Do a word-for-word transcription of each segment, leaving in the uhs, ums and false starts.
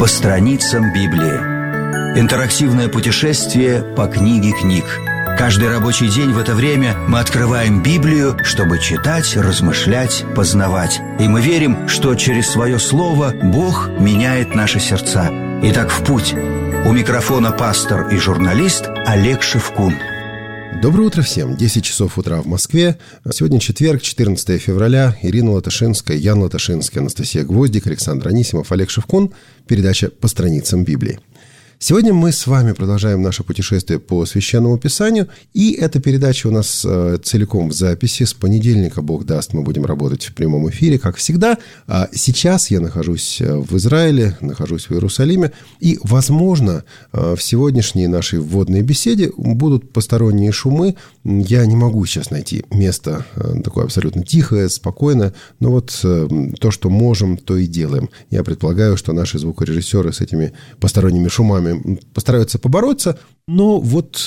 По страницам Библии. Интерактивное путешествие по книге книг. Каждый рабочий день в это время мы открываем Библию, чтобы читать, размышлять, познавать. И мы верим, что через свое слово Бог меняет наши сердца. Итак, в путь. У микрофона пастор и журналист Олег Шевкун. Доброе утро всем. десять часов утра в Москве. Сегодня четверг, четырнадцатое февраля. Ирина Латышинская, Ян Латышинский, Анастасия Гвоздик, Александр Анисимов, Олег Шевкун. Передача «По страницам Библии». Сегодня мы с вами продолжаем наше путешествие по Священному Писанию. И эта передача у нас э, целиком в записи. С понедельника, Бог даст, мы будем работать в прямом эфире, как всегда. А сейчас я нахожусь в Израиле, нахожусь в Иерусалиме. И, возможно, э, в сегодняшней нашей вводной беседе будут посторонние шумы. Я не могу сейчас найти место э, такое абсолютно тихое, спокойное. Но вот э, то, что можем, то и делаем. Я предполагаю, что наши звукорежиссеры с этими посторонними шумами постараются побороться, но вот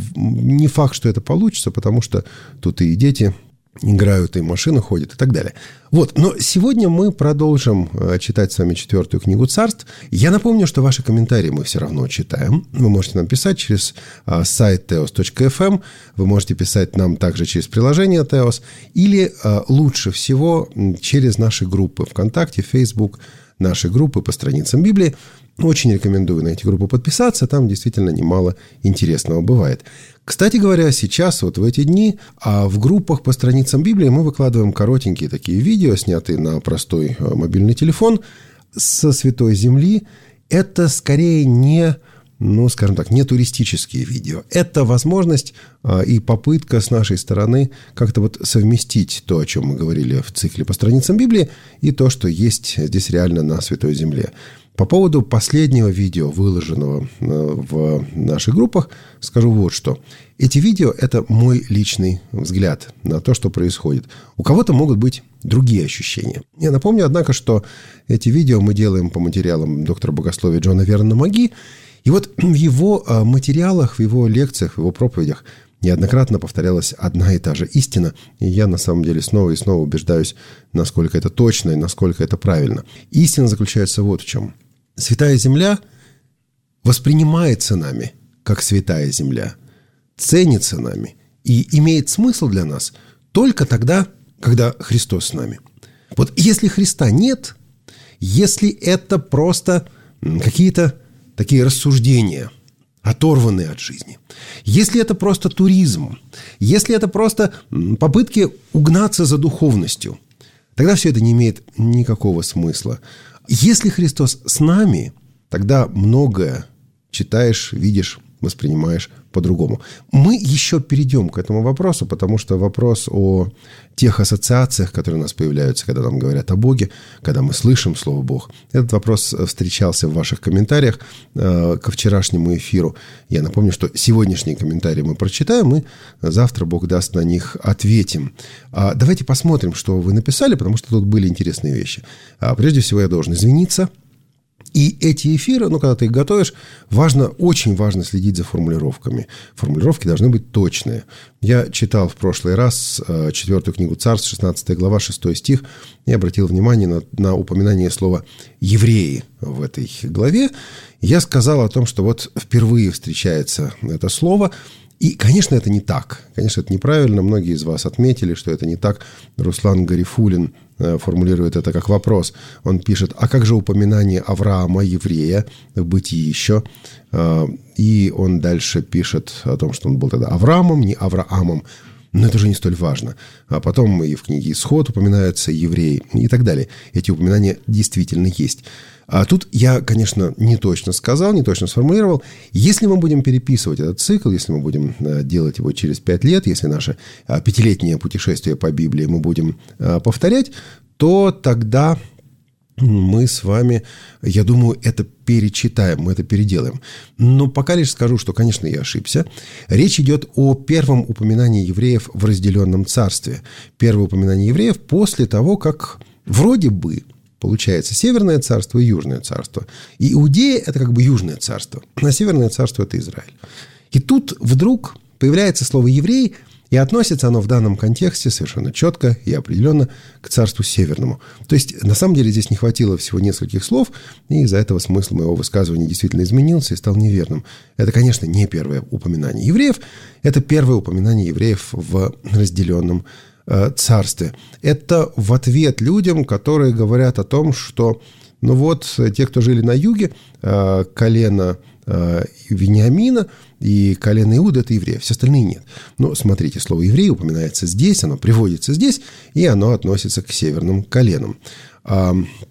не факт, что это получится, потому что тут и дети играют, и машины ходят, и так далее. Вот, но сегодня мы продолжим читать с вами четвертую книгу Царств. Я напомню, что ваши комментарии мы все равно читаем. Вы можете нам писать через сайт теос точка эф эм, вы можете писать нам также через приложение Теос, или лучше всего через наши группы ВКонтакте, Facebook, наши группы по страницам Библии. Очень рекомендую на эти группы подписаться, там действительно немало интересного бывает. Кстати говоря, сейчас, вот в эти дни, а в группах по страницам Библии мы выкладываем коротенькие такие видео, снятые на простой мобильный телефон со Святой Земли. Это скорее не, ну, скажем так, не туристические видео. Это возможность и попытка с нашей стороны как-то вот совместить то, о чем мы говорили в цикле по страницам Библии, и то, что есть здесь реально на Святой Земле. По поводу последнего видео, выложенного в наших группах, скажу вот что. Эти видео – это мой личный взгляд на то, что происходит. У кого-то могут быть другие ощущения. Я напомню, однако, что эти видео мы делаем по материалам доктора богословия Джона Вернона Маги. И вот в его материалах, в его лекциях, в его проповедях неоднократно повторялась одна и та же истина. И я, на самом деле, снова и снова убеждаюсь, насколько это точно и насколько это правильно. Истина заключается вот в чем. Святая Земля воспринимается нами как святая Земля, ценится нами и имеет смысл для нас только тогда, когда Христос с нами. Вот если Христа нет, если это просто какие-то такие рассуждения, оторванные от жизни, если это просто туризм, если это просто попытки угнаться за духовностью, тогда все это не имеет никакого смысла. Если Христос с нами, тогда многое читаешь, видишь, воспринимаешь по-другому. Мы еще перейдем к этому вопросу, потому что вопрос о тех ассоциациях, которые у нас появляются, когда нам говорят о Боге, когда мы слышим слово «Бог». Этот вопрос встречался в ваших комментариях э, ко вчерашнему эфиру. Я напомню, что сегодняшние комментарии мы прочитаем, и завтра, Бог даст, на них ответим. А давайте посмотрим, что вы написали, потому что тут были интересные вещи. А прежде всего, я должен извиниться. И эти эфиры, ну, когда ты их готовишь, важно, очень важно следить за формулировками. Формулировки должны быть точные. Я читал в прошлый раз четвертую книгу Царств, шестнадцатая глава, шестой стих, и обратил внимание на, на упоминание слова «евреи» в этой главе. Я сказал о том, что вот впервые встречается это слово. И, конечно, это не так. Конечно, это неправильно. Многие из вас отметили, что это не так. Руслан Гарифуллин формулирует это как вопрос. Он пишет: а как же упоминание Авраама, еврея, в Бытии еще? И он дальше пишет о том, что он был тогда Авраамом, не Авраамом. Но это уже не столь важно. А потом и в книге «Исход» упоминаются евреи и так далее. Эти упоминания действительно есть. А тут я, конечно, не точно сказал, не точно сформулировал. Если мы будем переписывать этот цикл, если мы будем делать его через пять лет, если наше пятилетнее путешествие по Библии мы будем повторять, то тогда мы с вами, я думаю, это перечитаем, мы это переделаем. Но пока лишь скажу, что, конечно, я ошибся. Речь идет о первом упоминании евреев в разделенном царстве. Первое упоминание евреев после того, как вроде бы получается Северное царство и Южное царство. И Иудея – это как бы Южное царство, а Северное царство – это Израиль. И тут вдруг появляется слово «еврей», И относится оно в данном контексте совершенно четко и определенно к царству северному. То есть, на самом деле, здесь не хватило всего нескольких слов, и из-за этого смысл моего высказывания действительно изменился и стал неверным. Это, конечно, не первое упоминание евреев, это первое упоминание евреев в разделенном э, царстве. Это в ответ людям, которые говорят о том, что, ну вот, те, кто жили на юге, э, колено э, Вениамина и колено Иуда – это евреи, все остальные нет. Но смотрите, слово «еврей» упоминается здесь, оно приводится здесь, и оно относится к северным коленам. А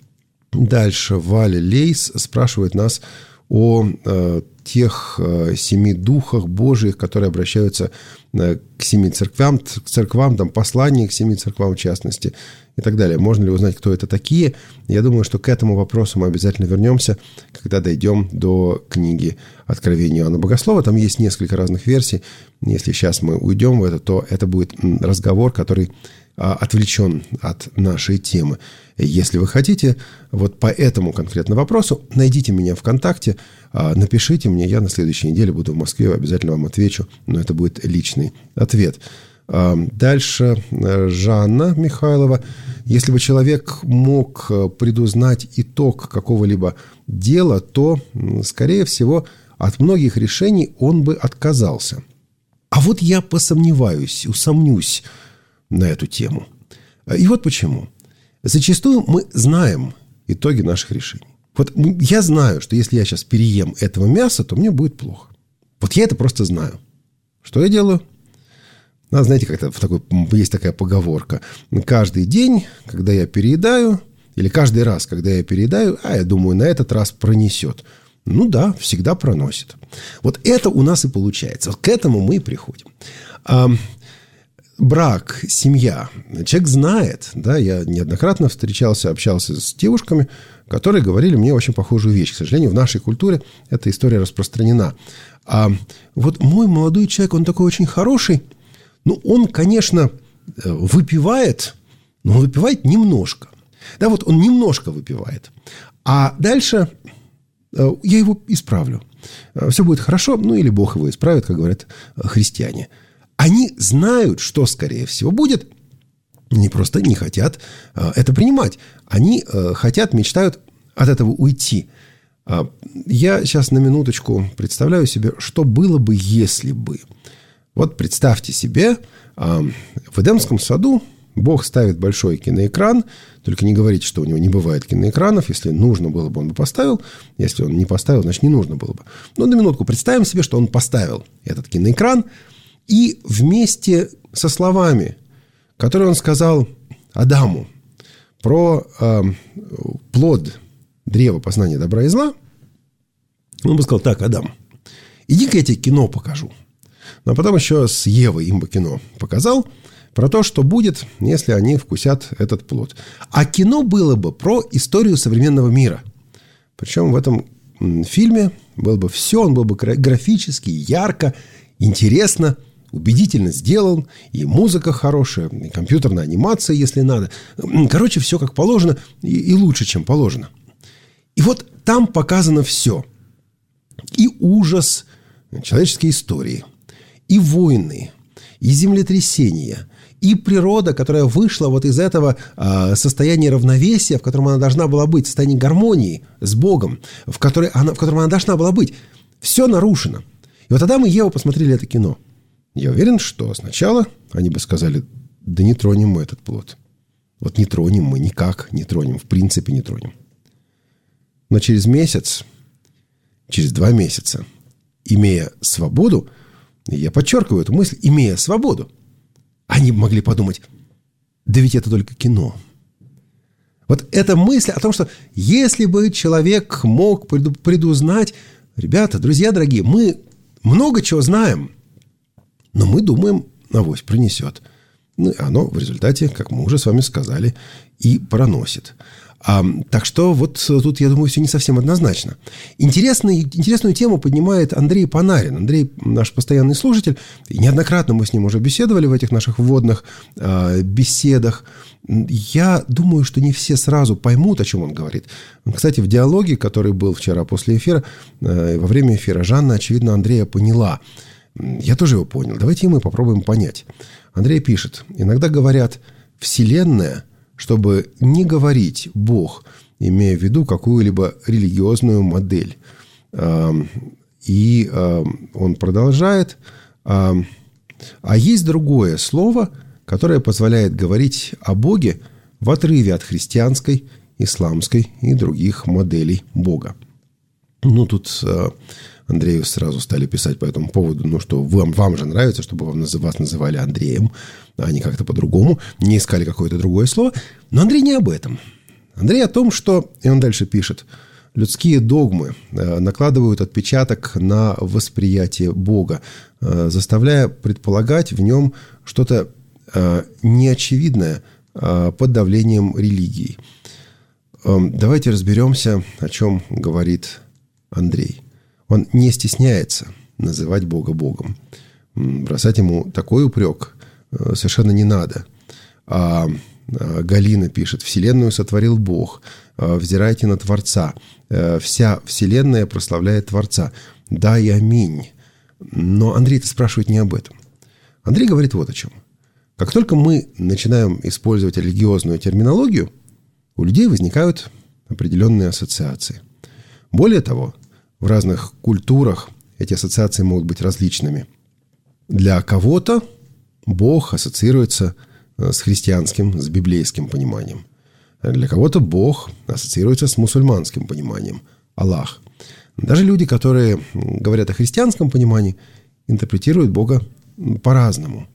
дальше Валя Лейс спрашивает нас о э, тех э, семи духах Божьих, которые обращаются э, к семи церквям, к церквам, там, послания к семи церквам в частности, и так далее. Можно ли узнать, кто это такие? Я думаю, что к этому вопросу мы обязательно вернемся, когда дойдем до книги Откровения Иоанна Богослова. Там есть несколько разных версий. Если сейчас мы уйдем в это, то это будет разговор, который отвлечен от нашей темы. Если вы хотите, вот по этому конкретному вопросу, найдите меня ВКонтакте, напишите мне, я на следующей неделе буду в Москве, обязательно вам отвечу, но это будет личный ответ. Дальше Жанна Михайлова. Если бы человек мог предузнать итог какого-либо дела, то, скорее всего, от многих решений он бы отказался. А вот я посомневаюсь, усомнюсь на эту тему. И вот почему. Зачастую мы знаем итоги наших решений. Вот я знаю, что если я сейчас переем этого мяса, то мне будет плохо. Вот я это просто знаю. Что я делаю? Ну, знаете, как-то в такой, есть такая поговорка. Каждый день, когда я переедаю, или каждый раз, когда я переедаю, а я думаю, на этот раз пронесет. Ну да, всегда проносит. Вот это у нас и получается. Вот к этому мы и приходим. А, брак, семья. Человек знает, да, я неоднократно встречался, общался с девушками, которые говорили мне очень похожую вещь. К сожалению, в нашей культуре эта история распространена. А вот мой молодой человек, он такой очень хороший. Ну, он, конечно, выпивает, но он выпивает немножко. Да, вот он немножко выпивает. А дальше я его исправлю. Все будет хорошо, ну, или Бог его исправит, как говорят христиане. Они знают, что, скорее всего, будет. Они просто не хотят это принимать. Они хотят, мечтают от этого уйти. Я сейчас на минуточку представляю себе, что было бы, если бы... Вот представьте себе, в Эдемском саду Бог ставит большой киноэкран, только не говорите, что у него не бывает киноэкранов, если нужно было бы, он бы поставил, если он не поставил, значит, не нужно было бы. Но на минутку представим себе, что он поставил этот киноэкран, и вместе со словами, которые он сказал Адаму про э, плод древа познания добра и зла, он бы сказал: так, Адам, иди-ка я тебе кино покажу. Но потом еще с Евой им бы кино показал про то, что будет, если они вкусят этот плод. А кино было бы про историю современного мира. Причем в этом фильме было бы все, он был бы графически, ярко, интересно, убедительно сделан. И музыка хорошая, и компьютерная анимация, если надо. Короче, все как положено и, и лучше, чем положено. И вот там показано все. И ужас человеческой истории, и войны, и землетрясения, и природа, которая вышла вот из этого э, состояния равновесия, в котором она должна была быть, состояние гармонии с Богом, в, которой она, в котором она должна была быть. Все нарушено. И вот тогда мы, Ева, посмотрели это кино. Я уверен, что сначала они бы сказали: да не тронем мы этот плод. Вот не тронем мы, никак не тронем, в принципе не тронем. Но через месяц, через два месяца, имея свободу, я подчеркиваю эту мысль, имея свободу, они могли подумать: да ведь это только кино. Вот эта мысль о том, что если бы человек мог предузнать... Ребята, друзья дорогие, мы много чего знаем, но мы думаем, авось пронесет. Ну, и оно в результате, как мы уже с вами сказали, и проносит. А, так что вот тут, я думаю, все не совсем однозначно. Интересный, интересную тему поднимает Андрей Панарин. Андрей наш постоянный слушатель. И неоднократно мы с ним уже беседовали в этих наших вводных э, беседах. Я думаю, что не все сразу поймут, о чем он говорит. Кстати, в диалоге, который был вчера после эфира, э, во время эфира, Жанна, очевидно, Андрея поняла. Я тоже его понял. Давайте и мы попробуем понять. Андрей пишет. Иногда говорят «вселенная», чтобы не говорить «Бог», имея в виду какую-либо религиозную модель. И он продолжает. А есть другое слово, которое позволяет говорить о Боге в отрыве от христианской, исламской и других моделей Бога. Ну, тут Андрею сразу стали писать по этому поводу, ну, что вам, вам же нравится, чтобы вам, вас называли Андреем, а не как-то по-другому, не искали какое-то другое слово. Но Андрей не об этом. Андрей о том, что, и он дальше пишет, людские догмы накладывают отпечаток на восприятие Бога, заставляя предполагать в нем что-то неочевидное под давлением религии. Давайте разберемся, о чем говорит Андрей. Он не стесняется называть Бога Богом. Бросать ему такой упрек совершенно не надо. А Галина пишет: «Вселенную сотворил Бог. Взирайте на Творца. Вся Вселенная прославляет Творца. Да и аминь». Но Андрей-то спрашивает не об этом. Андрей говорит вот о чем. Как только мы начинаем использовать религиозную терминологию, у людей возникают определенные ассоциации. Более того, в разных культурах эти ассоциации могут быть различными. Для кого-то Бог ассоциируется с христианским, с библейским пониманием. Для кого-то Бог ассоциируется с мусульманским пониманием, Аллах. Даже люди, которые говорят о христианском понимании, интерпретируют Бога по-разному.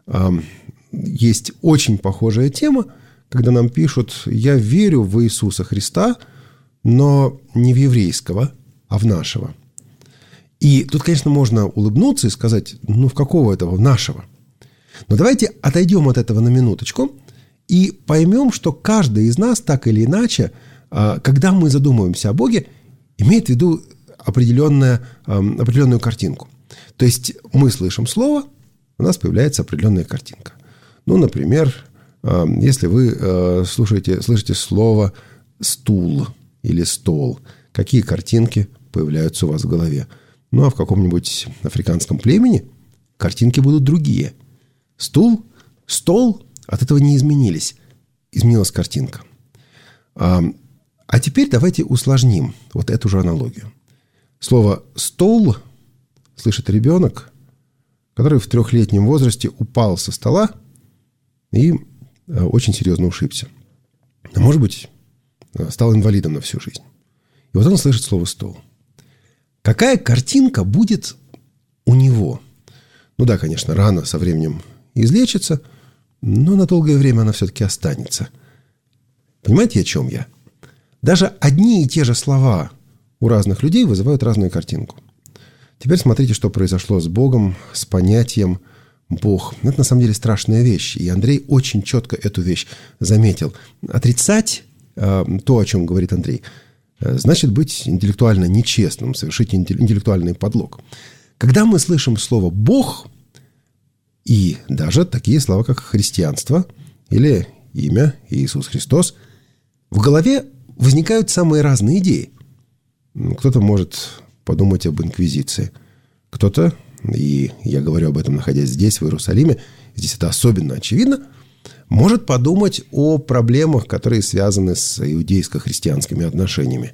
Есть очень похожая тема, когда нам пишут: «Я верю в Иисуса Христа, но не в еврейского, а в нашего». И тут, конечно, можно улыбнуться и сказать: ну, в какого этого, в нашего? Но давайте отойдем от этого на минуточку и поймем, что каждый из нас, так или иначе, когда мы задумываемся о Боге, имеет в виду определенную, определенную картинку. То есть мы слышим слово, у нас появляется определенная картинка. Ну, например, если вы слушаете, слышите слово «стул» или «стол», какие картинки появляются у вас в голове? Ну, а в каком-нибудь африканском племени картинки будут другие. Стул, стол от этого не изменились. Изменилась картинка. А, а теперь давайте усложним вот эту же аналогию. Слово «стол» слышит ребенок, который в трехлетнем возрасте упал со стола и очень серьезно ушибся. А может быть, стал инвалидом на всю жизнь. И вот он слышит слово «стол». Какая картинка будет у него? Ну да, конечно, рана со временем излечится, но на долгое время она все-таки останется. Понимаете, о чем я? Даже одни и те же слова у разных людей вызывают разную картинку. Теперь смотрите, что произошло с Богом, с понятием «Бог». Это на самом деле страшная вещь, и Андрей очень четко эту вещь заметил. Отрицать э, то, о чем говорит Андрей, э, значит быть интеллектуально нечестным, совершить интеллектуальный подлог. Когда мы слышим слово «Бог», и даже такие слова, как христианство или имя Иисус Христос, в голове возникают самые разные идеи. Кто-то может подумать об инквизиции. Кто-то, и я говорю об этом, находясь здесь, в Иерусалиме, здесь это особенно очевидно, может подумать о проблемах, которые связаны с иудейско-христианскими отношениями.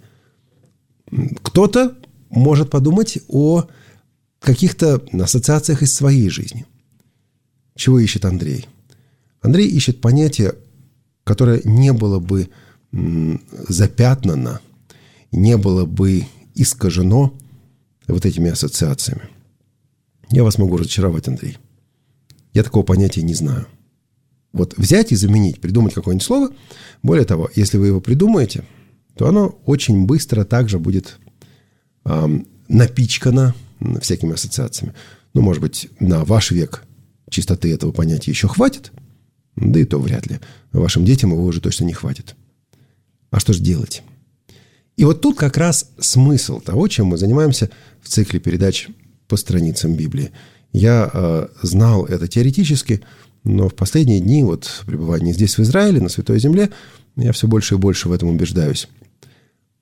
Кто-то может подумать о каких-то ассоциациях из своей жизни. Чего ищет Андрей? Андрей ищет понятие, которое не было бы запятнано, не было бы искажено вот этими ассоциациями. Я вас могу разочаровать, Андрей. Я такого понятия не знаю. Вот взять и заменить, придумать какое-нибудь слово. Более того, если вы его придумаете, то оно очень быстро также будет эм, напичкано всякими ассоциациями. Ну, может быть, на ваш век чистоты этого понятия еще хватит, да и то вряд ли. Вашим детям его уже точно не хватит. А что же делать? И вот тут как раз смысл того, чем мы занимаемся в цикле передач по страницам Библии. Я э, знал это теоретически, но в последние дни, вот пребывания здесь, в Израиле, на Святой Земле, я все больше и больше в этом убеждаюсь.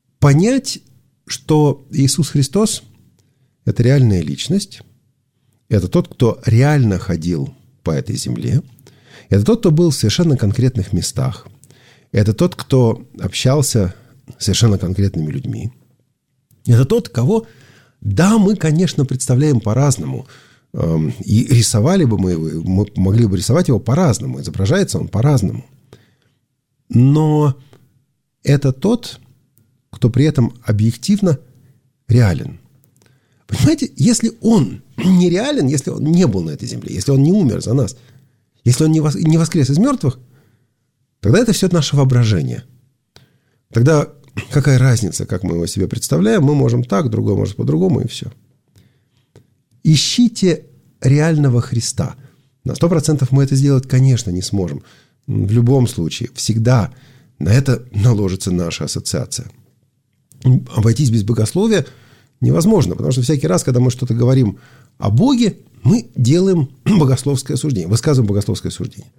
Понять, что Иисус Христос – это реальная личность, Это тот, кто реально ходил по этой земле. Это тот, кто был в совершенно конкретных местах. Это тот, кто общался с совершенно конкретными людьми. Это тот, кого, да, мы, конечно, представляем по-разному. И рисовали бы мы его, мы могли бы рисовать его по-разному. Изображается он по-разному. Но это тот, кто при этом объективно реален. Понимаете, если он не реален, если он не был на этой земле, если он не умер за нас, если он не воскрес из мертвых, тогда это все наше воображение. Тогда какая разница, как мы его себе представляем? Мы можем так, другой может по-другому, и все. Ищите реального Христа. На сто процентов мы это сделать, конечно, не сможем. В любом случае, всегда на это наложится наша ассоциация. Обойтись без богословия невозможно, потому что всякий раз, когда мы что-то говорим о Боге, мы делаем богословское суждение, высказываем богословское суждение.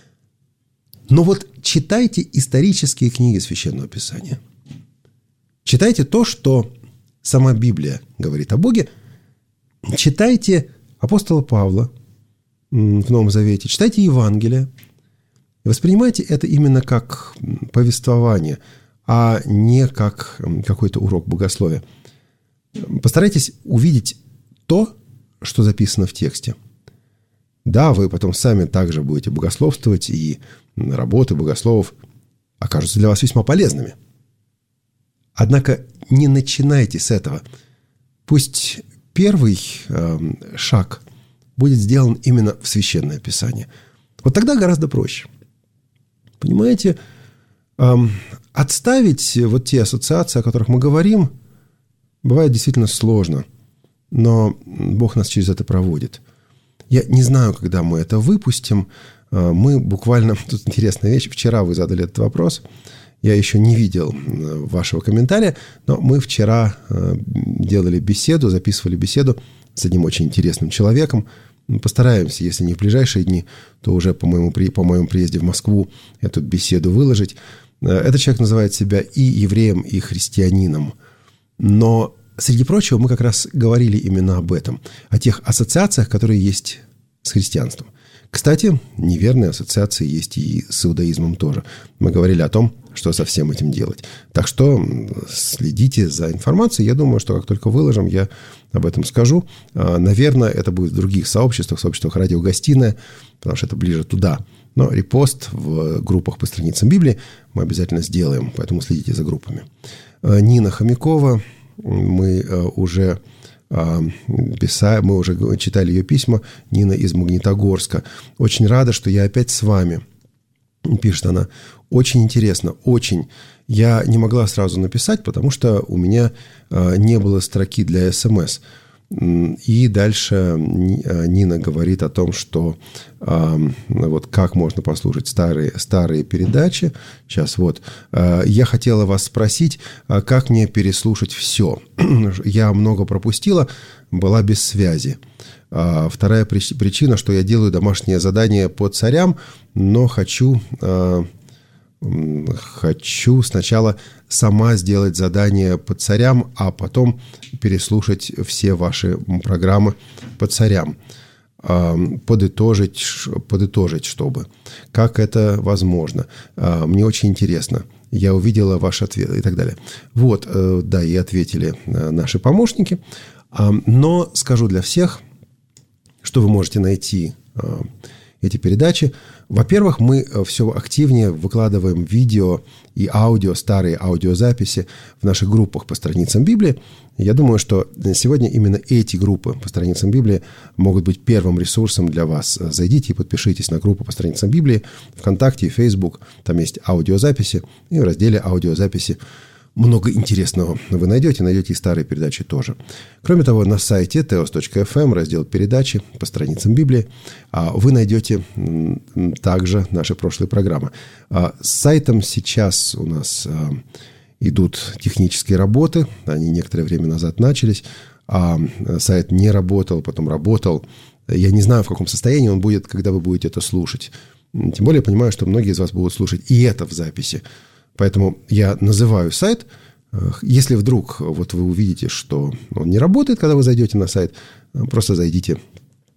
Но вот читайте исторические книги Священного Писания. Читайте то, что сама Библия говорит о Боге. Читайте апостола Павла в Новом Завете. Читайте Евангелие. И воспринимайте это именно как повествование, а не как какой-то урок богословия. Постарайтесь увидеть то, что записано в тексте. Да, вы потом сами также будете богословствовать, и работы богословов окажутся для вас весьма полезными. Однако не начинайте с этого. Пусть первый э, шаг будет сделан именно в Священное Писание. Вот тогда гораздо проще. Понимаете, э, отставить вот те ассоциации, о которых мы говорим, бывает действительно сложно. Но Бог нас через это проводит. Я не знаю, когда мы это выпустим. Мы буквально... Тут интересная вещь. Вчера вы задали этот вопрос. Я еще не видел вашего комментария, но мы вчера делали беседу, записывали беседу с одним очень интересным человеком. Постараемся, если не в ближайшие дни, то уже по моему, по моему приезде в Москву эту беседу выложить. Этот человек называет себя и евреем, и христианином. Но, среди прочего, мы как раз говорили именно об этом, о тех ассоциациях, которые есть с христианством. Кстати, неверные ассоциации есть и с иудаизмом тоже. Мы говорили о том, что со всем этим делать. Так что следите за информацией. Я думаю, что как только выложим, я об этом скажу. Наверное, это будет в других сообществах, сообществах «Радиогостиная», потому что это ближе туда. Но репост в группах по страницам Библии мы обязательно сделаем, поэтому следите за группами. Нина Хомякова, мы уже... Писали, мы уже читали ее письма. Нина из Магнитогорска. Очень рада, что я опять с вами. Пишет она. Очень интересно, очень. Я не могла сразу написать, потому что у меня не было строки для СМС. И дальше Нина говорит о том, что вот как можно послушать старые, старые передачи. Сейчас вот. Я хотела вас спросить, как мне переслушать все. Я много пропустила, была без связи. Вторая причина, что я делаю домашнее задание по царям, но хочу... Хочу сначала сама сделать задание по царям, а потом переслушать все ваши программы по царям. Подытожить, подытожить, чтобы. Как это возможно? Мне очень интересно. Я увидела ваш ответ и так далее. Вот, да, и ответили наши помощники. Но скажу для всех, что вы можете найти эти передачи. Во-первых, мы все активнее выкладываем видео и аудио, старые аудиозаписи в наших группах по страницам Библии. Я думаю, что сегодня именно эти группы по страницам Библии могут быть первым ресурсом для вас. Зайдите и подпишитесь на группу по страницам Библии ВКонтакте и Фейсбук. Там есть аудиозаписи, и в разделе аудиозаписи много интересного вы найдете, найдете и старые передачи тоже. Кроме того, на сайте теос точка эф эм, раздел передачи по страницам Библии, вы найдете также наши прошлые программы. С сайтом сейчас у нас идут технические работы, они некоторое время назад начались, а сайт не работал, потом работал. Я не знаю, в каком состоянии он будет, когда вы будете это слушать. Тем более, понимаю, что многие из вас будут слушать и это в записи. Поэтому я называю сайт. Если вдруг вот вы увидите, что он не работает, когда вы зайдете на сайт, просто зайдите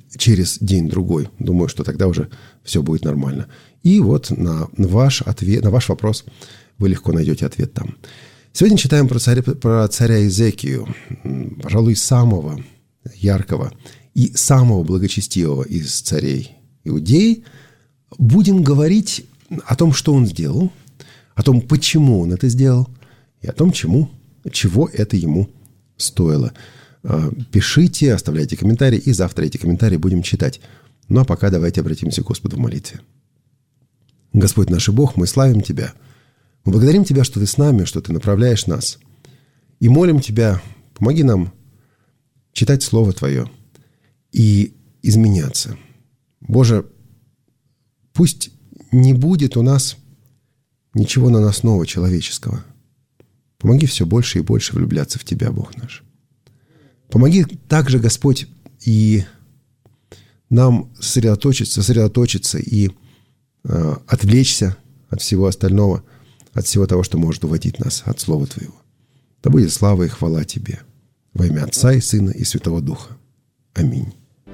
через день-другой. Думаю, что тогда уже все будет нормально. И вот на ваш ответ, на ваш вопрос вы легко найдете ответ там. Сегодня читаем про царя, про царя Иезекию, пожалуй, самого яркого и самого благочестивого из царей Иудеи. Будем говорить о том, что он сделал, о том, почему он это сделал, и о том, чему, чего это ему стоило. Пишите, оставляйте комментарии, и завтра эти комментарии будем читать. Ну а пока давайте обратимся к Господу в молитве. Господь наш и Бог, мы славим Тебя. Мы благодарим Тебя, что Ты с нами, что Ты направляешь нас. И молим Тебя, помоги нам читать Слово Твое и изменяться. Боже, пусть не будет у нас ничего наносного человеческого. Помоги все больше и больше влюбляться в Тебя, Бог наш. Помоги также, Господь, и нам сосредоточиться, сосредоточиться и э, отвлечься от всего остального, от всего того, что может уводить нас от Слова Твоего. Да будет слава и хвала Тебе. Во имя Отца и Сына и Святого Духа. Аминь.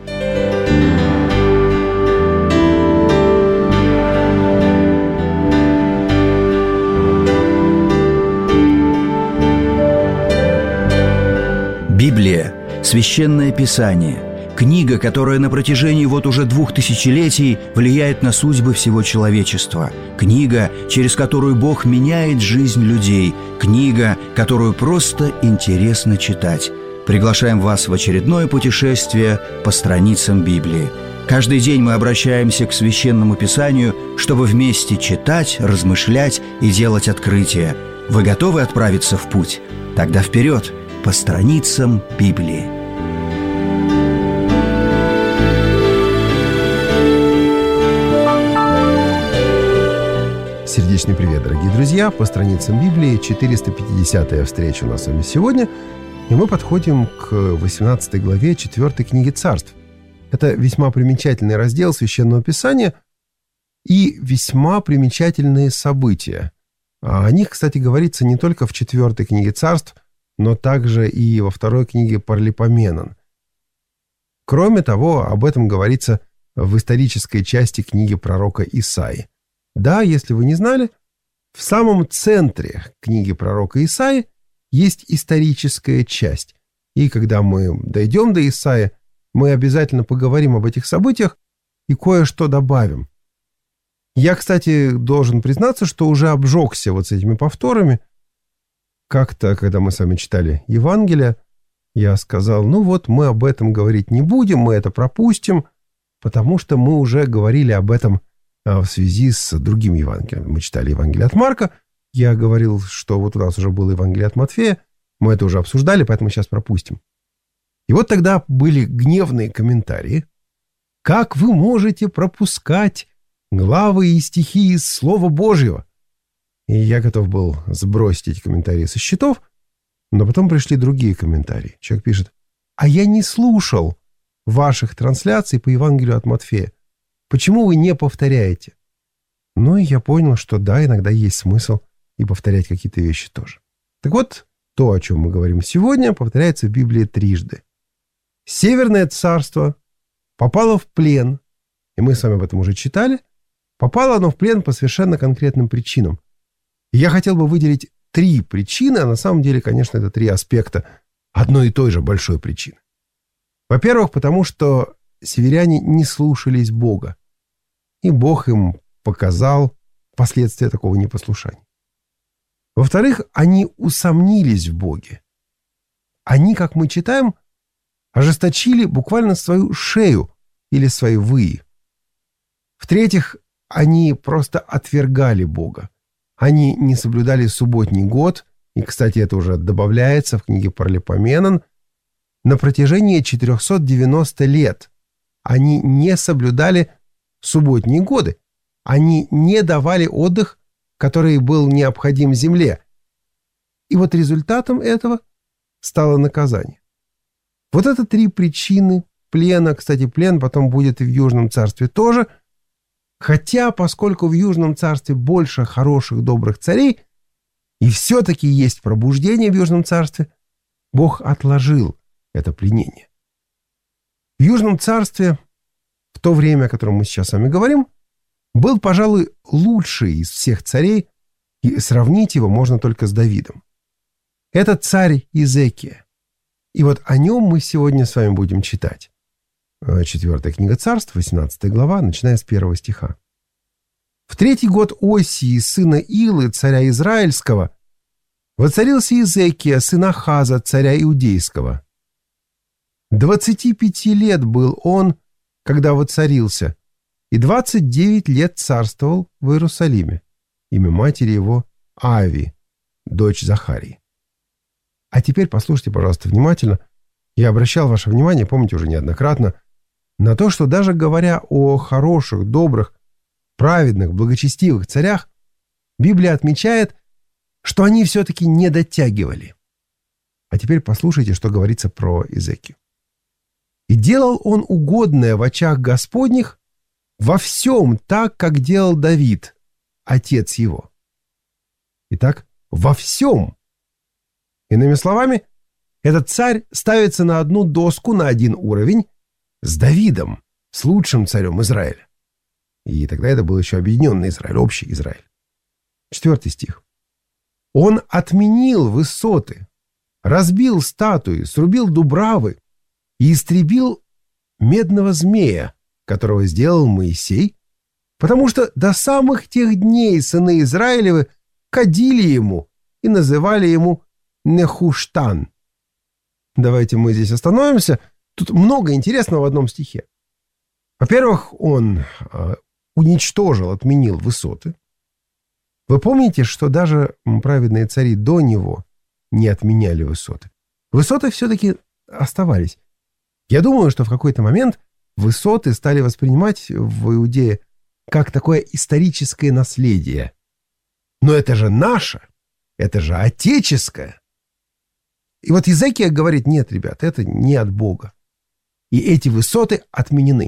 Библия – священное писание, книга, которая на протяжении вот уже двух тысячелетий влияет на судьбы всего человечества, книга, через которую Бог меняет жизнь людей, книга, которую просто интересно читать. Приглашаем вас в очередное путешествие по страницам Библии. Каждый день мы обращаемся к Священному Писанию, чтобы вместе читать, размышлять и делать открытия. Вы готовы отправиться в путь? Тогда вперед! По страницам Библии. Сердечный привет, дорогие друзья! По страницам Библии четыреста пятидесятая встреча у нас с вами сегодня. И мы подходим к восемнадцатой главе четвёртой книги Царств. Это весьма примечательный раздел Священного Писания и весьма примечательные события. О них, кстати, говорится не только в четвёртой книге Царств, но также и во второй книге Паралипоменон. Кроме того, об этом говорится в исторической части книги пророка Исаии. Да, если вы не знали, в самом центре книги пророка Исаии есть историческая часть. И когда мы дойдем до Исаии, мы обязательно поговорим об этих событиях и кое-что добавим. Я, кстати, должен признаться, что уже обжегся вот с этими повторами. Как-то, когда мы с вами читали Евангелие, я сказал, ну вот, мы об этом говорить не будем, мы это пропустим, потому что мы уже говорили об этом в связи с другим Евангелием. Мы читали Евангелие от Марка, я говорил, что вот у нас уже было Евангелие от Матфея, мы это уже обсуждали, поэтому сейчас пропустим. И вот тогда были гневные комментарии. Как вы можете пропускать главы и стихи из Слова Божьего? И я готов был сбросить эти комментарии со счетов, но потом пришли другие комментарии. Человек пишет, а я не слушал ваших трансляций по Евангелию от Матфея. Почему вы не повторяете? Ну и я понял, что да, иногда есть смысл и повторять какие-то вещи тоже. Так вот, то, о чем мы говорим сегодня, повторяется в Библии трижды. Северное царство попало в плен, и мы с вами об этом уже читали. Попало оно в плен по совершенно конкретным причинам. И я хотел бы выделить три причины, а на самом деле, конечно, это три аспекта одной и той же большой причины. Во-первых, потому что северяне не слушались Бога, и Бог им показал последствия такого непослушания. Во-вторых, они усомнились в Боге. Они, как мы читаем, ожесточили буквально свою шею или свои выи. В-третьих, они просто отвергали Бога. Они не соблюдали субботний год, и, кстати, это уже добавляется в книге Паралипоменон, на протяжении четырехсот девяноста лет. Они не соблюдали субботние годы. Они не давали отдых, который был необходим земле. И вот результатом этого стало наказание. Вот это три причины плена. Кстати, плен потом будет и в Южном царстве тоже. Хотя, поскольку в Южном царстве больше хороших, добрых царей, и все-таки есть пробуждение в Южном царстве, Бог отложил это пленение. В Южном царстве, в то время, о котором мы сейчас с вами говорим, был, пожалуй, лучший из всех царей, и сравнить его можно только с Давидом. Это царь Иезекия. И вот о нем мы сегодня с вами будем читать. Четвертая книга Царств, восемнадцатая глава, начиная с первого стиха. «В третий год Осии, сына Илы, царя Израильского, воцарился Иезекия, сын Ахаза, царя Иудейского. Двадцати пяти лет был он, когда воцарился, и двадцать девять лет царствовал в Иерусалиме. Имя матери его Ави, дочь Захарии». А теперь послушайте, пожалуйста, внимательно. Я обращал ваше внимание, помните уже неоднократно, на то, что даже говоря о хороших, добрых, праведных, благочестивых царях, Библия отмечает, что они все-таки не дотягивали. А теперь послушайте, что говорится про Иезекию. «И делал он угодное в очах Господних во всем так, как делал Давид, отец его». Итак, во всем. Иными словами, этот царь ставится на одну доску, на один уровень с Давидом, с лучшим царем Израиля. И тогда это был еще объединенный Израиль, общий Израиль. Четвертый стих. «Он отменил высоты, разбил статуи, срубил дубравы и истребил медного змея, которого сделал Моисей, потому что до самых тех дней сыны Израилевы кадили ему и называли ему Нехуштан». Давайте мы здесь остановимся. Тут много интересного в одном стихе. Во-первых, он э, уничтожил, отменил высоты. Вы помните, что даже праведные цари до него не отменяли высоты? Высоты все-таки оставались. Я думаю, что в какой-то момент высоты стали воспринимать в Иудее как такое историческое наследие. Но это же наше, это же отеческое. И вот Иезекия говорит: нет, ребят, это не от Бога. И эти высоты отменены.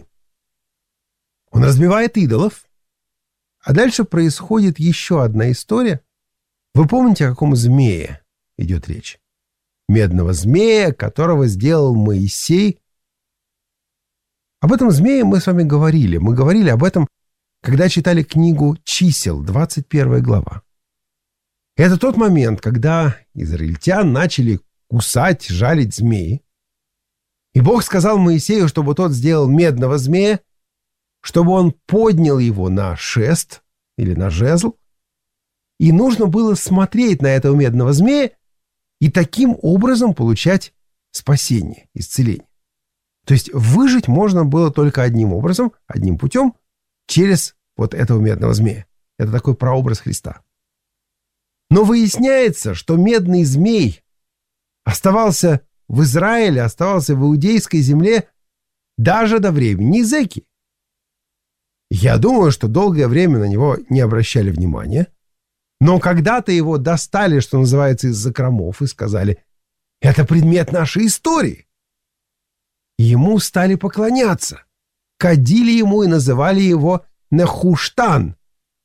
Он разбивает идолов. А дальше происходит еще одна история. Вы помните, о каком змее идет речь? Медного змея, которого сделал Моисей. Об этом змее мы с вами говорили. Мы говорили об этом, когда читали книгу «Чисел», двадцать первая глава. Это тот момент, когда израильтян начали кусать, жалить змеи. И Бог сказал Моисею, чтобы тот сделал медного змея, чтобы он поднял его на шест или на жезл, и нужно было смотреть на этого медного змея и таким образом получать спасение, исцеление. То есть выжить можно было только одним образом, одним путем, через вот этого медного змея. Это такой прообраз Христа. Но выясняется, что медный змей оставался в Израиле, оставался в иудейской земле даже до времени Иезекии. Я думаю, что долгое время на него не обращали внимания, но когда-то его достали, что называется, из закромов и сказали: это предмет нашей истории. И ему стали поклоняться, кадили ему и называли его Нехуштан.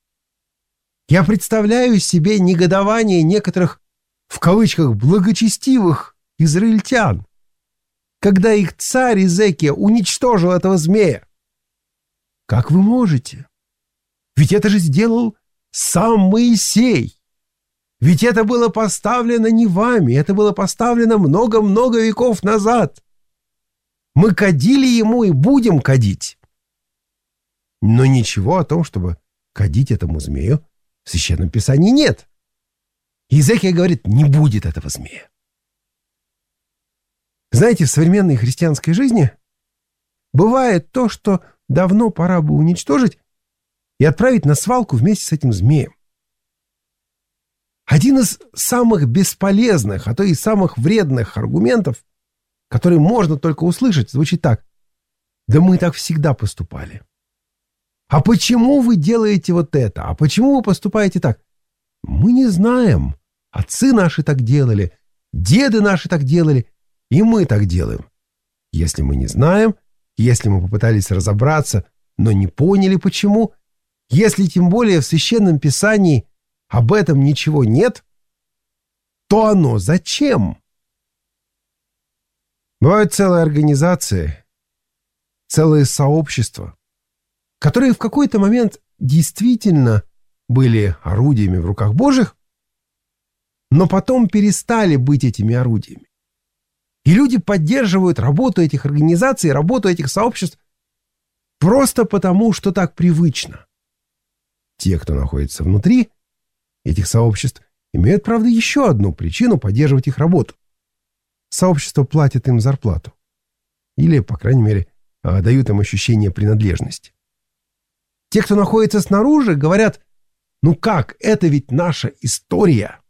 Я представляю себе негодование некоторых, в кавычках, благочестивых израильтян, когда их царь Иезекия уничтожил этого змея. Как вы можете? Ведь это же сделал сам Моисей. Ведь это было поставлено не вами, это было поставлено много-много веков назад. Мы кадили ему и будем кадить. Но ничего о том, чтобы кадить этому змею, в Священном Писании нет. Иезекия говорит: не будет этого змея. Знаете, в современной христианской жизни бывает то, что давно пора бы уничтожить и отправить на свалку вместе с этим змеем. Один из самых бесполезных, а то и самых вредных аргументов, который можно только услышать, звучит так: да мы так всегда поступали. А почему вы делаете вот это? А почему вы поступаете так? Мы не знаем. Отцы наши так делали, деды наши так делали, и мы так делаем. Если мы не знаем, если мы попытались разобраться, но не поняли почему, если тем более в Священном Писании об этом ничего нет, то оно зачем? Бывают целые организации, целые сообщества, которые в какой-то момент действительно были орудиями в руках Божьих, но потом перестали быть этими орудиями. И люди поддерживают работу этих организаций, работу этих сообществ просто потому, что так привычно. Те, кто находится внутри этих сообществ, имеют, правда, еще одну причину поддерживать их работу. Сообщество платит им зарплату. Или, по крайней мере, дают им ощущение принадлежности. Те, кто находится снаружи, говорят: ну как, это ведь наша история.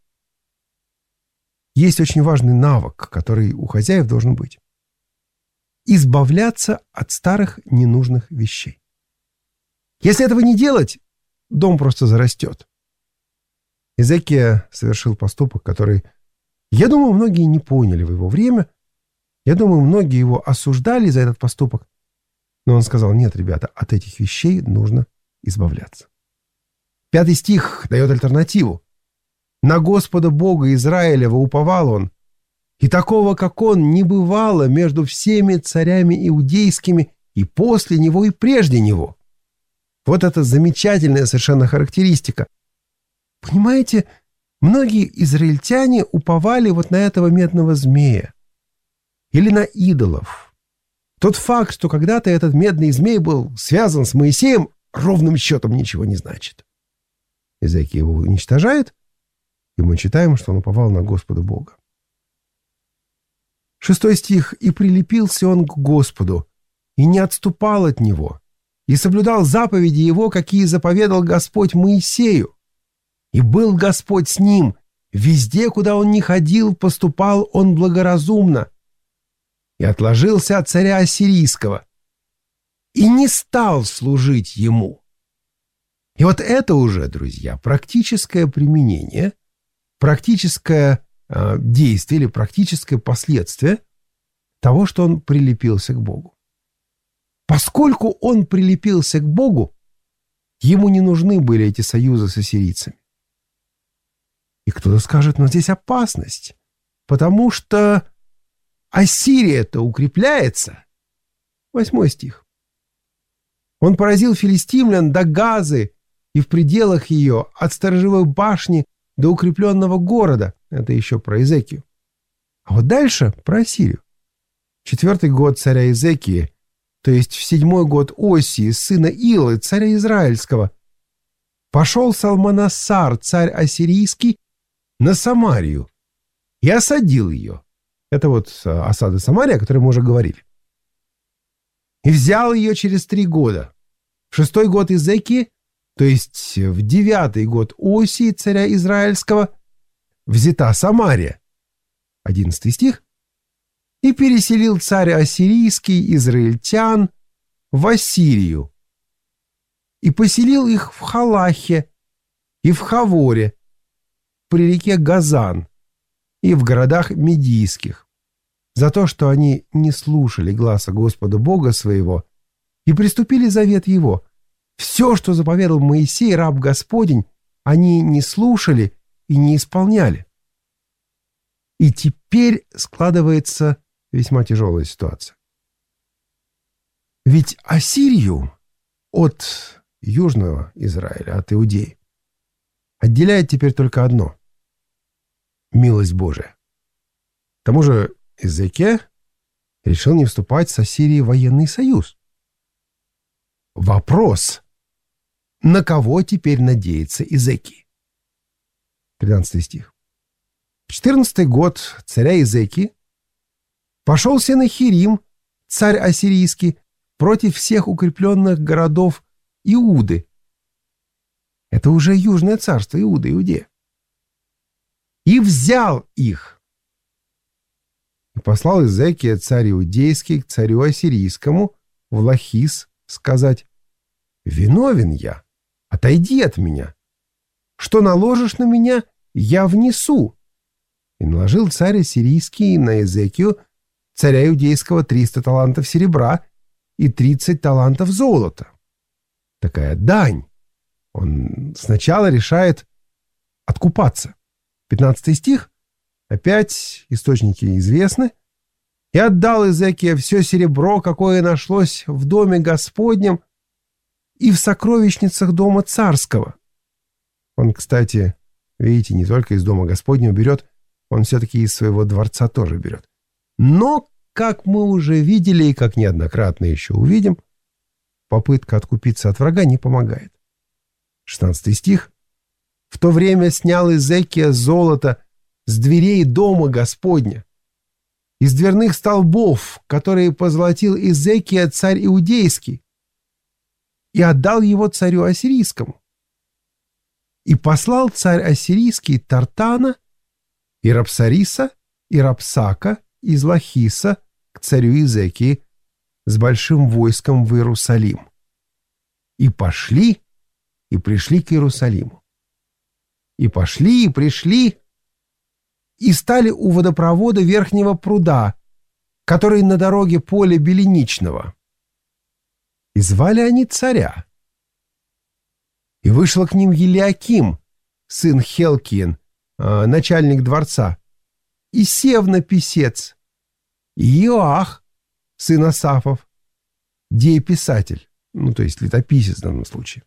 Есть очень важный навык, который у хозяев должен быть. Избавляться от старых ненужных вещей. Если этого не делать, дом просто зарастет. Иезекия совершил поступок, который, я думаю, многие не поняли в его время. Я думаю, многие его осуждали за этот поступок. Но он сказал: нет, ребята, от этих вещей нужно избавляться. Пятый стих дает альтернативу. «На Господа Бога Израилева уповал он, и такого, как он, не бывало между всеми царями иудейскими и после него, и прежде него». Вот это замечательная совершенно характеристика. Понимаете, многие израильтяне уповали вот на этого медного змея или на идолов. Тот факт, что когда-то этот медный змей был связан с Моисеем, ровным счетом ничего не значит. Иезекия его уничтожает, и мы читаем, что он уповал на Господа Бога. Шестой стих. «И прилепился он к Господу, и не отступал от него, и соблюдал заповеди его, какие заповедал Господь Моисею. И был Господь с ним, везде, куда он ни ходил, поступал он благоразумно. И отложился от царя Ассирийского, и не стал служить ему». И вот это уже, друзья, практическое применение, практическое э, действие или практическое последствие того, что он прилепился к Богу. Поскольку он прилепился к Богу, ему не нужны были эти союзы с ассирийцами. И кто-то скажет: но здесь опасность, потому что Ассирия-то укрепляется. Восьмой стих. «Он поразил филистимлян до Газы и в пределах ее, от сторожевой башни до укрепленного города». Это еще про Иезекию. А вот дальше про Ассирию. Четвертый год царя Иезекии, то есть в седьмой год Осии, сына Илы, царя Израильского, пошел Салманасар, царь ассирийский, на Самарию и осадил ее. Это вот осада Самарии, о которой мы уже говорили. И взял ее через три года. В шестой год Иезекии, то есть в девятый год Осии, царя Израильского, взята Самария. Одиннадцатый стих. «И переселил царь ассирийский израильтян в Ассирию, и поселил их в Халахе и в Хаворе, при реке Газан, и в городах медийских, за то, что они не слушали гласа Господа Бога своего и приступили завет его. Все, что заповедал Моисей, раб Господень, они не слушали и не исполняли». И теперь складывается весьма тяжелая ситуация. Ведь Ассирию от Южного Израиля, от Иудеи, отделяет теперь только одно — милость Божия. К тому же Иезекия решил не вступать с Ассирией в военный союз. Вопрос: на кого теперь надеется Иезекия? тринадцатый стих. В четырнадцатый год царя Иезекии пошел Сенахирим, царь ассирийский, против всех укрепленных городов Иуды. Это уже Южное царство Иуда, Иудея. И взял их. И послал Иезекия, царь иудейский, к царю ассирийскому, в Лахис, сказать: «Виновен я, отойди от меня. Что наложишь на меня, я внесу». И наложил царь ассирийский на Иезекию, царя иудейского, триста талантов серебра и тридцать талантов золота. Такая дань. Он сначала решает откупаться. пятнадцатый стих. Опять источники известны. И отдал Иезекия все серебро, какое нашлось в доме Господнем и в сокровищницах дома царского. Он, кстати, видите, не только из дома Господнего берет, он все-таки из своего дворца тоже берет. Но, как мы уже видели и как неоднократно еще увидим, попытка откупиться от врага не помогает. шестнадцатый стих. «В то время снял Иезекия золото с дверей дома Господня, из дверных столбов, которые позолотил Иезекия царь Иудейский, и отдал его царю Ассирийскому. И послал царь Ассирийский Тартана и Рапсариса и Рапсака из Лахиса к царю Иезекии с большим войском в Иерусалим. И пошли, и пришли к Иерусалиму. И пошли, и пришли, и стали у водопровода верхнего пруда, который на дороге поля Беленичного. И звали они царя. И вышел к ним Елиаким, сын Хелкиин, э, начальник дворца, и Севна писец, и Иоах, сын Асафов, дееписатель, ну, то есть летописец в данном случае.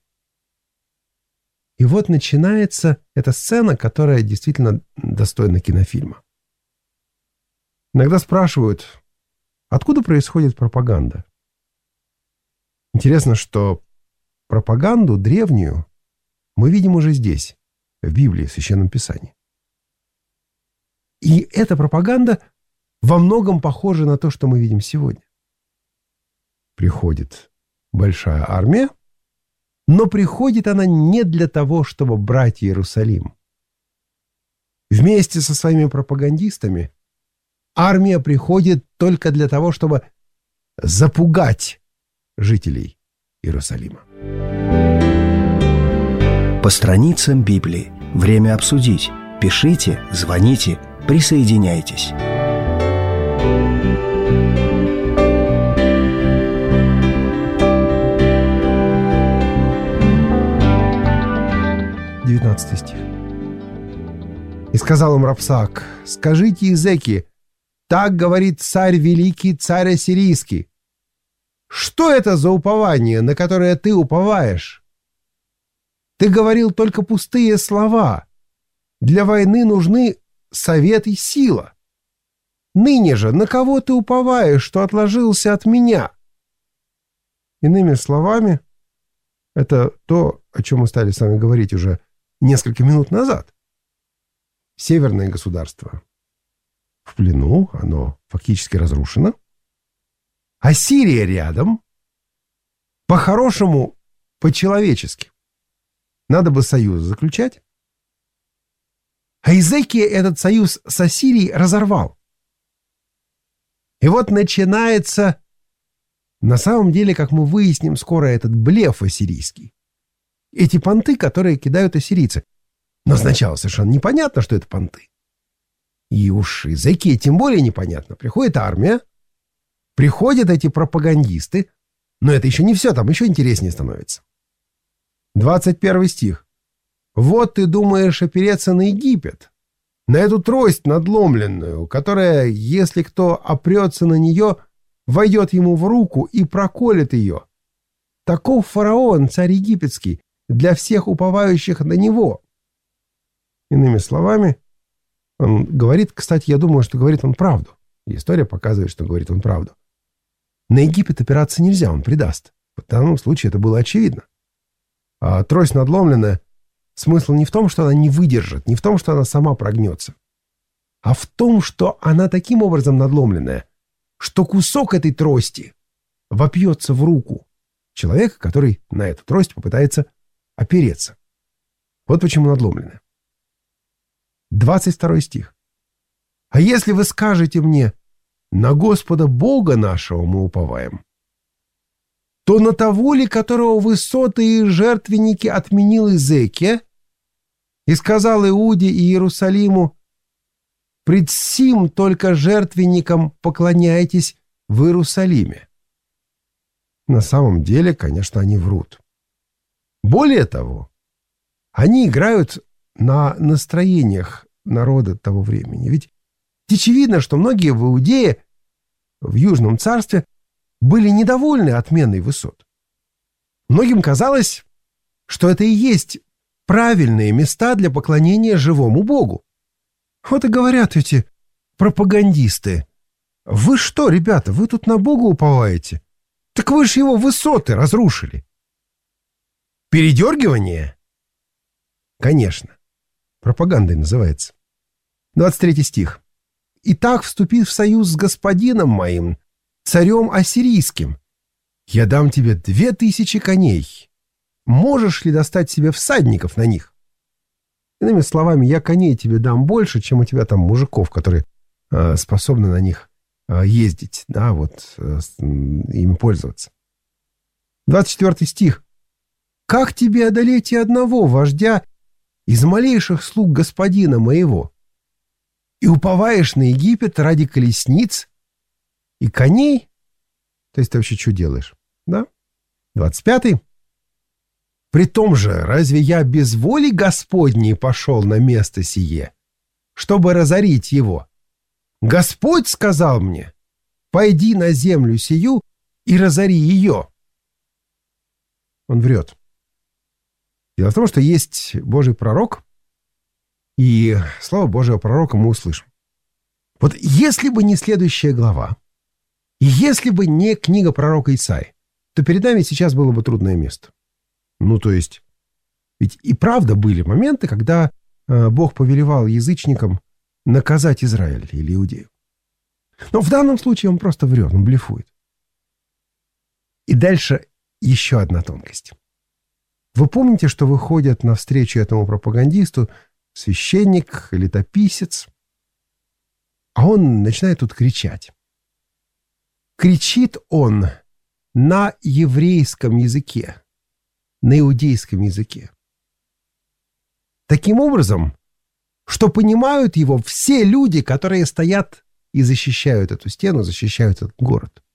И вот начинается эта сцена, которая действительно достойна кинофильма. Иногда спрашивают, откуда происходит пропаганда? Интересно, что пропаганду древнюю мы видим уже здесь, в Библии, в Священном Писании. И эта пропаганда во многом похожа на то, что мы видим сегодня. Приходит большая армия, но приходит она не для того, чтобы брать Иерусалим. Вместе со своими пропагандистами армия приходит только для того, чтобы запугать жителей Иерусалима. По страницам Библии. Время обсудить. Пишите, звоните, присоединяйтесь. девятнадцатый стих. «И сказал им Рапсак: скажите Иезекии, так говорит царь великий, царь ассирийский. Что это за упование, на которое ты уповаешь? Ты говорил только пустые слова. Для войны нужны совет и сила. Ныне же на кого ты уповаешь, что отложился от меня?» Иными словами, это то, о чем мы стали с вами говорить уже несколько минут назад. Северное государство в плену, оно фактически разрушено. Ассирия рядом. По-хорошему, по-человечески. Надо бы союз заключать. А Иезекия этот союз с Ассирией разорвал. И вот начинается, на самом деле, как мы выясним скоро, этот блеф ассирийский. Эти понты, которые кидают ассирийцы. Но сначала совершенно непонятно, что это понты. И уж Иезекии тем более непонятно. Приходит армия, приходят эти пропагандисты, но это еще не все, там еще интереснее становится. двадцать первый стих. «Вот ты думаешь опереться на Египет, на эту трость надломленную, которая, если кто опрется на нее, войдет ему в руку и проколет ее. Таков фараон, царь египетский, для всех уповающих на него». Иными словами, он говорит, кстати, я думаю, что говорит он правду. История показывает, что говорит он правду. На Египет опираться нельзя, он предаст. В данном случае это было очевидно. А трость надломленная, смысл не в том, что она не выдержит, не в том, что она сама прогнется, а в том, что она таким образом надломленная, что кусок этой трости вопьется в руку человека, который на эту трость попытается опереться. Вот почему надломленная. двадцать второй стих. «А если вы скажете мне, на Господа Бога нашего мы уповаем, то на того ли, которого высоты и жертвенники отменил Иезекия, и сказал Иуде и Иерусалиму: пред сим только жертвенникам поклоняйтесь в Иерусалиме». На самом деле, конечно, они врут. Более того, они играют на настроениях народа того времени. Ведь очевидно, что многие в Иудее в Южном царстве были недовольны отменой высот. Многим казалось, что это и есть правильные места для поклонения живому Богу. Вот и говорят эти пропагандисты: вы что, ребята, вы тут на Бога уповаете? Так вы же его высоты разрушили. Передергивание? Конечно. Пропагандой называется. двадцать третий стих. «Итак, вступив в союз с господином моим, царем ассирийским, я дам тебе две тысячи коней. Можешь ли достать себе всадников на них? Иными словами, я коней тебе дам больше, чем у тебя там мужиков, которые э, способны на них э, ездить, да, вот, э, ими пользоваться». двадцать четвёртый стих. «Как тебе одолеть и одного вождя из малейших слуг господина моего? И уповаешь на Египет ради колесниц и коней?» То есть ты вообще что делаешь? Да? двадцать пятый. «При том же, разве я без воли Господней пошел на место сие, чтобы разорить его? Господь сказал мне: пойди на землю сию и разори ее». Он врет. Дело в том, что есть Божий пророк, и слово Божьего пророка мы услышим. Вот если бы не следующая глава, и если бы не книга пророка Исаии, то перед нами сейчас было бы трудное место. Ну, то есть, ведь и правда были моменты, когда э, Бог повелевал язычникам наказать Израиль или Иудею. Но в данном случае он просто врет, он блефует. И дальше еще одна тонкость. Вы помните, что выходят навстречу этому пропагандисту священник, летописец, а он начинает тут кричать. Кричит он на еврейском языке, на иудейском языке. Таким образом, что понимают его все люди, которые стоят и защищают эту стену, защищают этот город.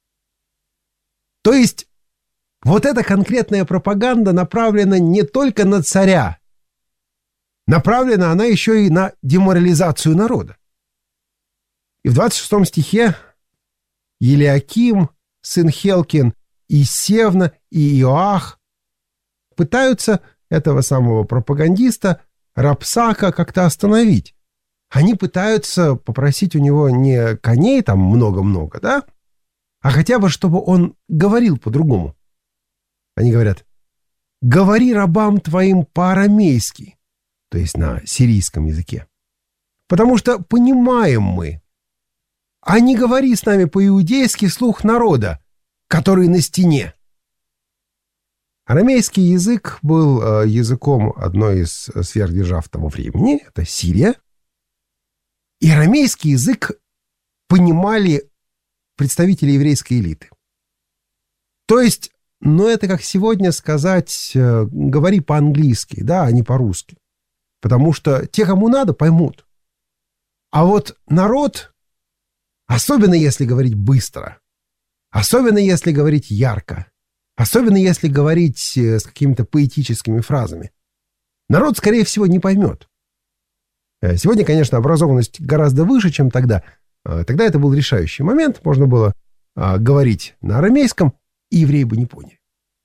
То есть вот эта конкретная пропаганда направлена не только на царя, направлена она еще и на деморализацию народа. И в двадцать шестом стихе Елиаким, сын Хелкин, и Севна, и Иоах пытаются этого самого пропагандиста Рапсака как-то остановить. Они пытаются попросить у него не коней там много-много, да, а хотя бы, чтобы он говорил по-другому. Они говорят: говори рабам твоим по-арамейски, то есть на сирийском языке. Потому что понимаем мы, а не говори с нами по-иудейски слух народа, который на стене. Арамейский язык был э, языком одной из сверхдержав того времени, это Сирия. И арамейский язык понимали представители еврейской элиты. То есть, ну это как сегодня сказать, э, говори по-английски, да, а не по-русски. Потому что те, кому надо, поймут. А вот народ, особенно если говорить быстро, особенно если говорить ярко, особенно если говорить с какими-то поэтическими фразами, народ, скорее всего, не поймет. Сегодня, конечно, образованность гораздо выше, чем тогда. Тогда это был решающий момент. Можно было говорить на арамейском, и евреи бы не поняли.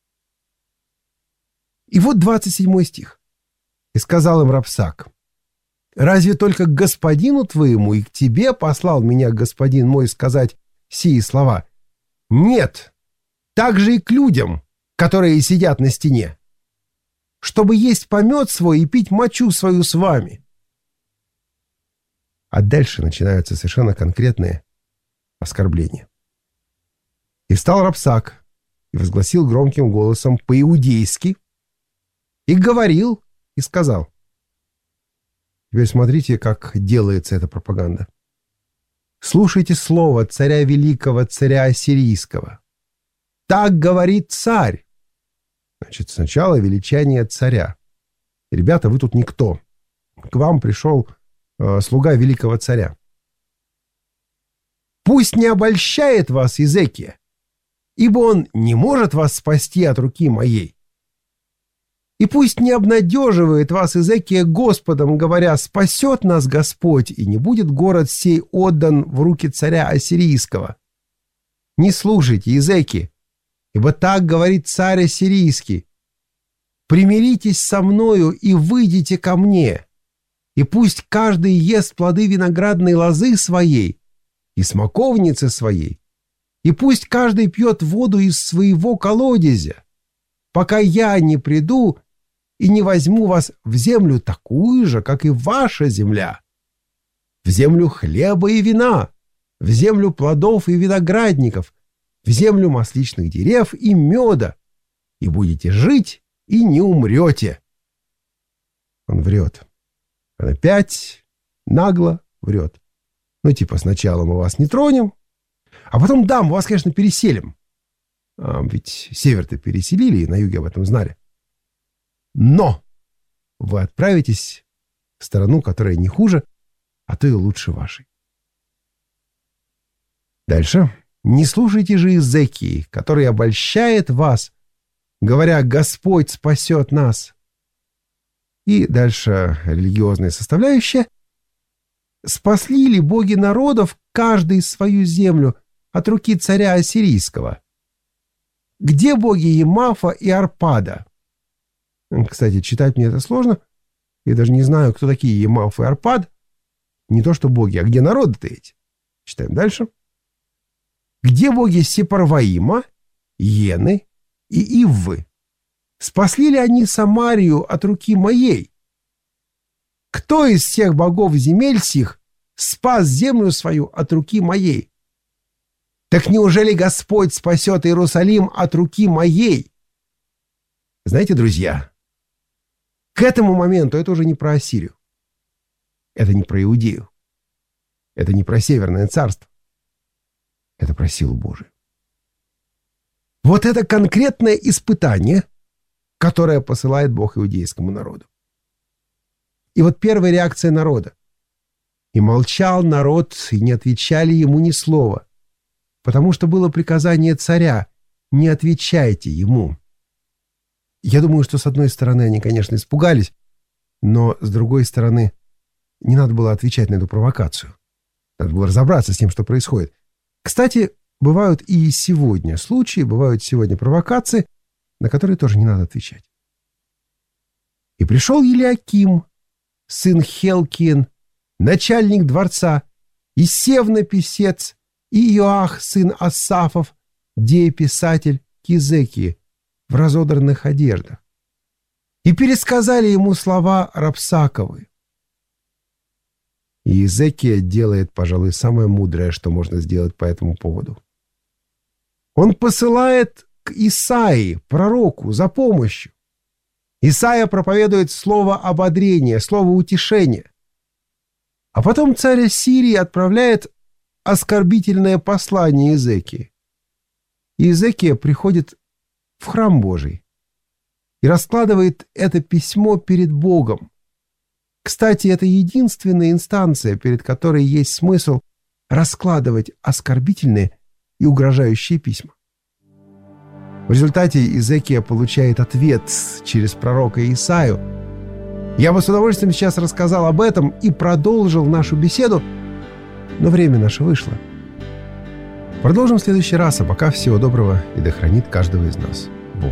И вот двадцать седьмой стих. «И сказал им Рапсак: разве только к господину твоему и к тебе послал меня господин мой сказать сии слова? Нет, так же и к людям, которые сидят на стене, чтобы есть помет свой и пить мочу свою с вами». А дальше начинаются совершенно конкретные оскорбления. «И встал Рапсак и возгласил громким голосом по-иудейски, и говорил, и сказал». Теперь смотрите, как делается эта пропаганда. «Слушайте слово царя великого, царя ассирийского. Так говорит царь». Значит, сначала величание царя. Ребята, вы тут никто. К вам пришел э, слуга великого царя. «Пусть не обольщает вас Иезекия, ибо он не может вас спасти от руки моей. И пусть не обнадеживает вас Иезекия Господом, говоря: спасет нас Господь, и не будет город сей отдан в руки царя ассирийского. не слушайте, Иезекии, ибо так говорит царь ассирийский: примиритесь со мною и выйдите ко мне, и пусть каждый ест плоды виноградной лозы своей и смоковницы своей, и пусть каждый пьет воду из своего колодезя, пока я не приду и не возьму вас в землю такую же, как и ваша земля, в землю хлеба и вина, в землю плодов и виноградников, в землю масличных дерев и меда, и будете жить и не умрете». Он врет. Он опять нагло врет. Ну, типа, сначала мы вас не тронем, а потом, да, мы вас, конечно, переселим. А ведь север-то переселили, и на юге об этом знали. Но вы отправитесь в страну, которая не хуже, а то и лучше вашей. Дальше. «Не слушайте же Иезекии, который обольщает вас, говоря: Господь спасет нас». И дальше религиозная составляющая. «Спасли ли боги народов каждый свою землю от руки царя ассирийского? Где боги Емафа и Арпада?» Кстати, читать мне это сложно. Я даже не знаю, кто такие Емаф и Арпад. Не то что боги, а где народы-то эти? Читаем дальше. «Где боги Сепарваима, Йены и Иввы? Спасли ли они Самарию от руки моей? Кто из всех богов земель сих спас землю свою от руки моей? Так неужели Господь спасет Иерусалим от руки моей?» Знаете, друзья, к этому моменту это уже не про Ассирию. Это не про Иудею. Это не про Северное царство. Это про силу Божию. Вот это конкретное испытание, которое посылает Бог иудейскому народу. И вот первая реакция народа. «И молчал народ, и не отвечали ему ни слова, потому что было приказание царя: не отвечайте ему». Я думаю, что с одной стороны они, конечно, испугались, но с другой стороны не надо было отвечать на эту провокацию. Надо было разобраться с тем, что происходит. Кстати, бывают и сегодня случаи, бывают сегодня провокации, на которые тоже не надо отвечать. «И пришел Елиаким, сын Хелкиин, начальник дворца, и Севна писец, и Иоах, сын Асафов, дееписатель, к Иезекии в разодранных одеждах. И пересказали ему слова Рапсаковы». И Иезекия делает, пожалуй, самое мудрое, что можно сделать по этому поводу. Он посылает к Исаии, пророку, за помощью. Исаия проповедует слово ободрения, слово утешения. А потом царь Ассирии отправляет оскорбительное послание Иезекии. И Иезекия приходит в храм Божий и раскладывает это письмо перед Богом. Кстати, это единственная инстанция, перед которой есть смысл раскладывать оскорбительные и угрожающие письма. В результате Иезекия получает ответ через пророка Исаию. Я бы с удовольствием сейчас рассказал об этом и продолжил нашу беседу, но время наше вышло. Продолжим в следующий раз, а пока всего доброго и да хранит каждого из нас Бог.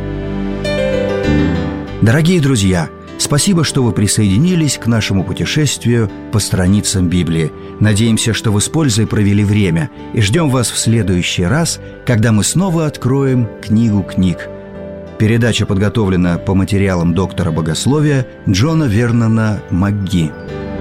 Дорогие друзья, спасибо, что вы присоединились к нашему путешествию по страницам Библии. Надеемся, что вы с пользой провели время, и ждем вас в следующий раз, когда мы снова откроем книгу книг. Передача подготовлена по материалам доктора богословия Джона Вернона МакГи.